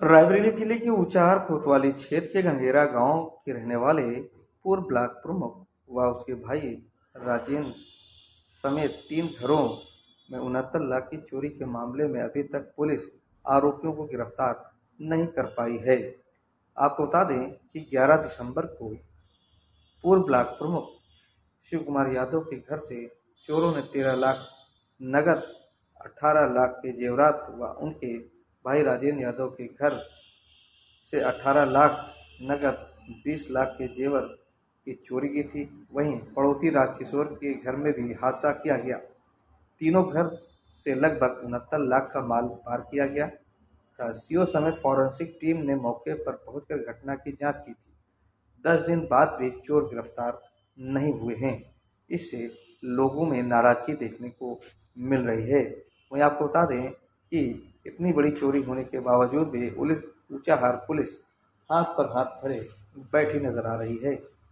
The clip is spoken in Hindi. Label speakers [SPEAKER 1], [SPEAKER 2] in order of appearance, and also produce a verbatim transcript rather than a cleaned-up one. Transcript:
[SPEAKER 1] रायबरेली जिले के ऊंचाहार कोतवाली क्षेत्र के गंगेरा गांव के रहने वाले पूर्व ब्लॉक प्रमुख व उसके भाई राजेंद्र समेत तीन घरों में उनहत्तर लाख की चोरी के मामले में अभी तक पुलिस आरोपियों को गिरफ्तार नहीं कर पाई है। आपको बता दें कि ग्यारह दिसंबर को पूर्व ब्लॉक प्रमुख शिव कुमार यादव के घर से चोरों ने तेरह लाख नगद, अठारह लाख के जेवरात व उनके भाई राजेंद्र यादव के घर से अठारह लाख नगद, बीस लाख के जेवर की चोरी की थी। वहीं पड़ोसी राजकिशोर के घर में भी हादसा किया गया। तीनों घर से लगभग उनहत्तर लाख का माल पार किया गया था। सीओ समेत फॉरेंसिक टीम ने मौके पर पहुंचकर घटना की जांच की थी। दस दिन बाद भी चोर गिरफ्तार नहीं हुए हैं। इससे लोगों में नाराजगी देखने को मिल रही है। वहीं आपको बता दें कि इतनी बड़ी चोरी होने के बावजूद भी पुलिस ऊंचाहार पुलिस हाथ पर हाथ धरे बैठी नजर आ रही है।